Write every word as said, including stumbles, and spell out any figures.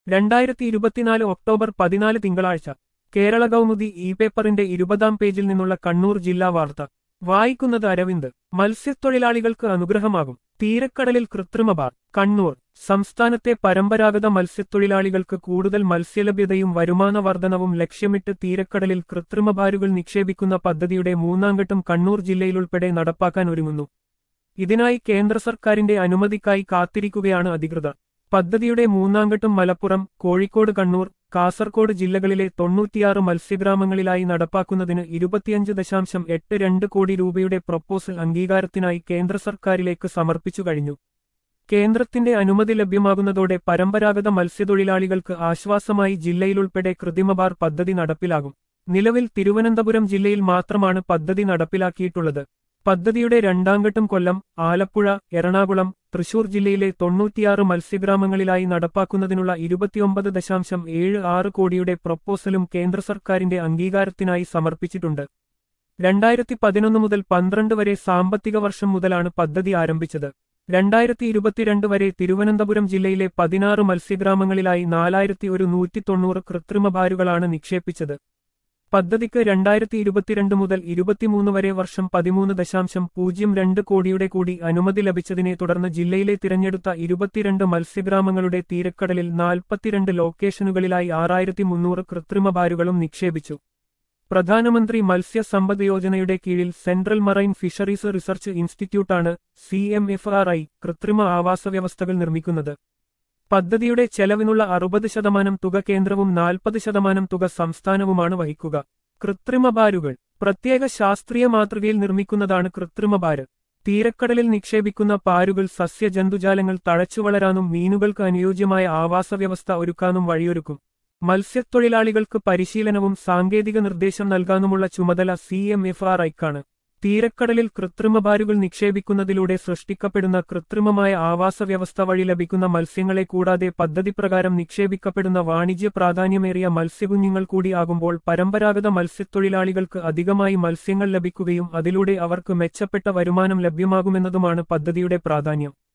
രണ്ടായിരത്തി ഇരുപത്തിനാല് ഒക്ടോബർ പതിനാല് തിങ്കളാഴ്ച കേരള കൗമുദി ഇ പേപ്പറിന്റെ ഇരുപതാം പേജിൽ നിന്നുള്ള കണ്ണൂർ ജില്ലാ വാർത്ത വായിക്കുന്നത് അരവിന്ദ്. മത്സ്യത്തൊഴിലാളികൾക്ക് അനുഗ്രഹമാകും തീരക്കടലിൽ കൃത്രിമ ബാർ. കണ്ണൂർ സംസ്ഥാനത്തെ പരമ്പരാഗത മത്സ്യത്തൊഴിലാളികൾക്ക് കൂടുതൽ മത്സ്യലഭ്യതയും വരുമാന വർധനവും ലക്ഷ്യമിട്ട് തീരക്കടലിൽ കൃത്രിമ ബാരുകൾ നിക്ഷേപിക്കുന്ന പദ്ധതിയുടെ മൂന്നാംഘട്ടം കണ്ണൂർ ജില്ലയിലുൾപ്പെടെ നടപ്പാക്കാൻ ഒരുങ്ങുന്നു. ഇതിനായി കേന്ദ്ര സർക്കാരിന്റെ അനുമതിക്കായി കാത്തിരിക്കുകയാണ് അധികൃതർ. പദ്ധതിയുടെ മൂന്നാംഘട്ടം മലപ്പുറം, കോഴിക്കോട്, കണ്ണൂർ, കാസർകോട് ജില്ലകളിലെ തൊണ്ണൂറ്റിയാറ് മത്സ്യഗ്രാമങ്ങളിലായി നടപ്പാക്കുന്നതിന് ഇരുപത്തിയഞ്ച് ദശാംശം എട്ട് രണ്ട് കോടി രൂപയുടെ പ്രൊപ്പോസൽ അംഗീകാരത്തിനായി കേന്ദ്ര സർക്കാരിലേക്ക് സമർപ്പിച്ചു കഴിഞ്ഞു. കേന്ദ്രത്തിന്റെ അനുമതി ലഭ്യമാകുന്നതോടെ പരമ്പരാഗത മത്സ്യത്തൊഴിലാളികൾക്ക് ആശ്വാസമായി ജില്ലയിലുൾപ്പെടെ കൃത്രിമ ബാർ പദ്ധതി നടപ്പിലാകും. നിലവിൽ തിരുവനന്തപുരം ജില്ലയിൽ മാത്രമാണ് പദ്ധതി നടപ്പിലാക്കിയിട്ടുള്ളത്. പദ്ധതിയുടെ രണ്ടാംഘട്ടം കൊല്ലം, ആലപ്പുഴ, എറണാകുളം, തൃശൂർ ജില്ലയിലെ തൊണ്ണൂറ്റിയാറ് മത്സ്യഗ്രാമങ്ങളിലായി നടപ്പാക്കുന്നതിനുള്ള ഇരുപത്തിയൊമ്പത് ദശാംശം ഏഴ് ആറ് കോടിയുടെ പ്രൊപ്പോസലും കേന്ദ്ര സർക്കാരിന്റെ അംഗീകാരത്തിനായി സമർപ്പിച്ചിട്ടുണ്ട്. രണ്ടായിരത്തി പതിനൊന്ന് മുതൽ പന്ത്രണ്ട് വരെ സാമ്പത്തിക വർഷം മുതലാണ് പദ്ധതി ആരംഭിച്ചത്. രണ്ടായിരത്തി ഇരുപത്തിരണ്ട് വരെ തിരുവനന്തപുരം ജില്ലയിലെ പതിനാറ് മത്സ്യഗ്രാമങ്ങളിലായി നാലായിരത്തി ഒരു നൂറ്റി തൊണ്ണൂറ് കൃത്രിമ ബാരുകളാണ് നിക്ഷേപിച്ചത്. പദ്ധതിക്ക് രണ്ടായിരത്തി ഇരുപത്തിരണ്ട് മുതൽ ഇരുപത്തിമൂന്ന് വരെ വർഷം പതിമൂന്ന് ദശാംശം പൂജ്യം രണ്ട് കോടിയുടെ കൂടി അനുമതി ലഭിച്ചതിനെ തുടർന്ന് ജില്ലയിലെ തിരഞ്ഞെടുത്ത ഇരുപത്തിരണ്ട് മത്സ്യഗ്രാമങ്ങളുടെ തീരക്കടലിൽ നാൽപ്പത്തിരണ്ട് ലൊക്കേഷനുകളിലായി ആറായിരത്തി മുന്നൂറ് കൃത്രിമ ബാരുകളും നിക്ഷേപിച്ചു. പ്രധാനമന്ത്രി മത്സ്യ സമ്പദ് യോജനയുടെ കീഴിൽ സെൻട്രൽ മറൈൻ ഫിഷറീസ് റിസർച്ച് ഇൻസ്റ്റിറ്റ്യൂട്ടാണ് C M F R I കൃത്രിമ ആവാസ വ്യവസ്ഥകൾ നിർമ്മിക്കുന്നത്. പദ്ധതിയുടെ ചെലവിനുള്ള അറുപത് ശതമാനം തുക കേന്ദ്രവും നാൽപ്പത് ശതമാനം തുക സംസ്ഥാനവുമാണ് വഹിക്കുക. കൃത്രിമ ബാരുകൾ പ്രത്യേക ശാസ്ത്രീയ മാതൃകയിൽ നിർമ്മിക്കുന്നതാണ് കൃത്രിമ ബാര്. തീരക്കടലിൽ നിക്ഷേപിക്കുന്ന പാരുകൾ സസ്യജന്തുജാലങ്ങൾ തഴച്ചുവളരാനും മീനുകൾക്ക് അനുയോജ്യമായ ആവാസവ്യവസ്ഥ ഒരുക്കാനും വഴിയൊരുക്കും. മത്സ്യത്തൊഴിലാളികൾക്ക് പരിശീലനവും സാങ്കേതിക നിർദ്ദേശം നൽകാനുമുള്ള ചുമതല സി എം എഫ് ആർ ഐക്കാണ്. തീരക്കടലിൽ കൃത്രിമ ബാരുകൾ നിക്ഷേപിക്കുന്നതിലൂടെ സൃഷ്ടിക്കപ്പെടുന്ന കൃത്രിമമായ ആവാസവ്യവസ്ഥ വഴി ലഭിക്കുന്ന മത്സ്യങ്ങളെ കൂടാതെ പദ്ധതി പ്രകാരം നിക്ഷേപിക്കപ്പെടുന്ന വാണിജ്യ പ്രാധാന്യമേറിയ മത്സ്യകുഞ്ഞുങ്ങൾ കൂടിയാകുമ്പോൾ പരമ്പരാഗത മത്സ്യത്തൊഴിലാളികൾക്ക് അധികമായി മത്സ്യങ്ങൾ ലഭിക്കുകയും അതിലൂടെ അവർക്ക് മെച്ചപ്പെട്ട വരുമാനം ലഭ്യമാകുമെന്നതുമാണ് പദ്ധതിയുടെ പ്രാധാന്യം.